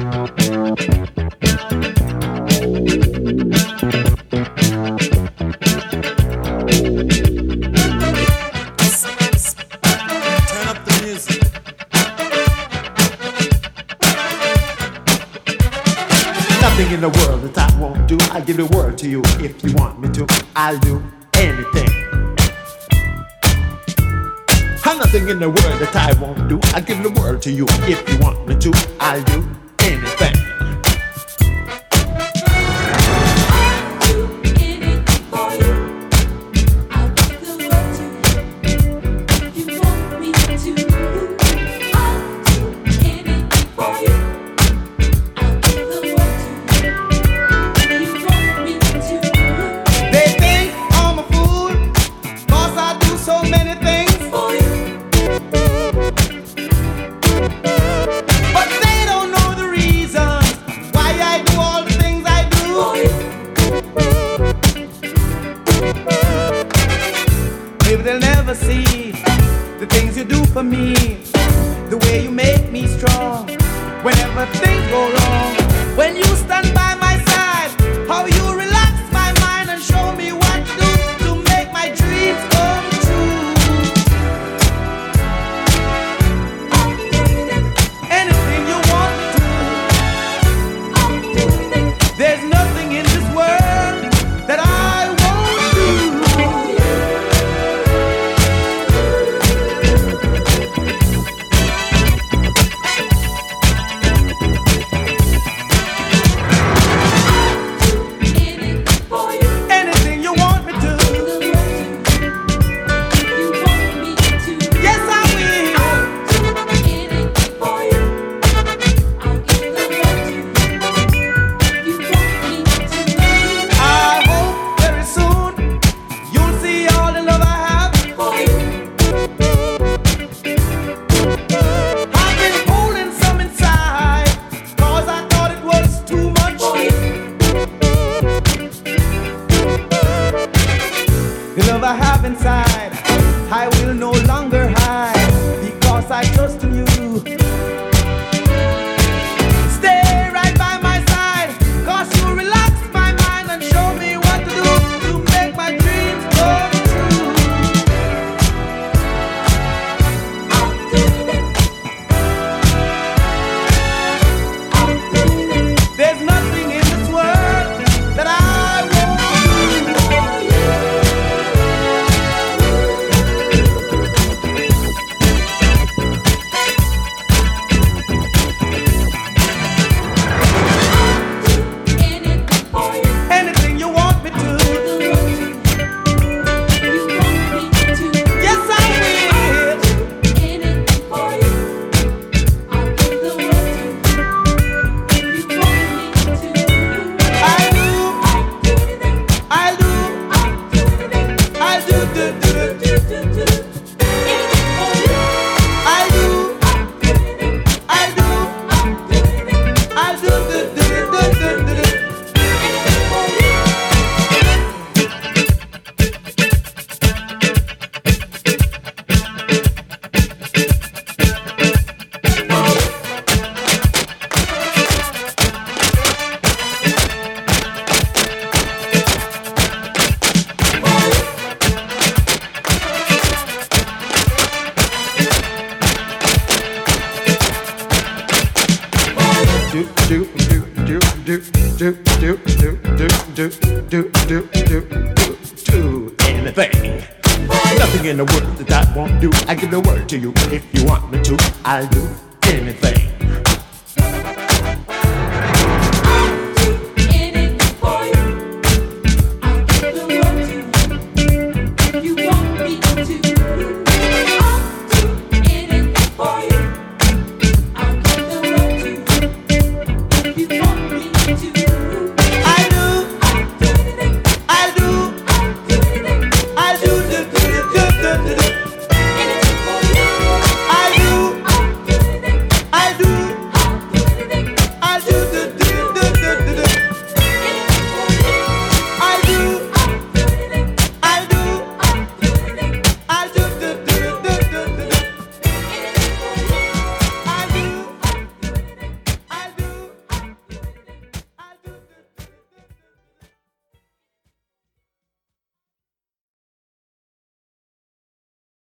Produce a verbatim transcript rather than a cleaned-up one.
In the world that I won't do, I'll give the world to you. If you want me to, I'll do anything. I'm nothing in the world that I won't do. I'll give the world to you. If you want me to, I'll do anything. Anything. Nothing in the world that I won't do. I give the word to you. If you want me to, I'll do anything.